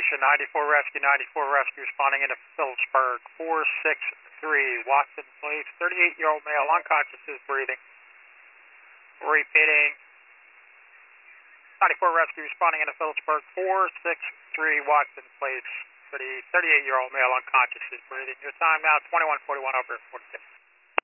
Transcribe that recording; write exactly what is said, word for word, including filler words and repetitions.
Attention, ninety-four Rescue, ninety-four Rescue responding into Phillipsburg, four six three, Watson Place, thirty-eight-year-old male, unconscious, is breathing. Repeating, ninety-four Rescue responding into Phillipsburg, four six three, Watson Place, thirty-eight-year-old male, unconscious, is breathing. Your time now, twenty-one forty-one over forty-six.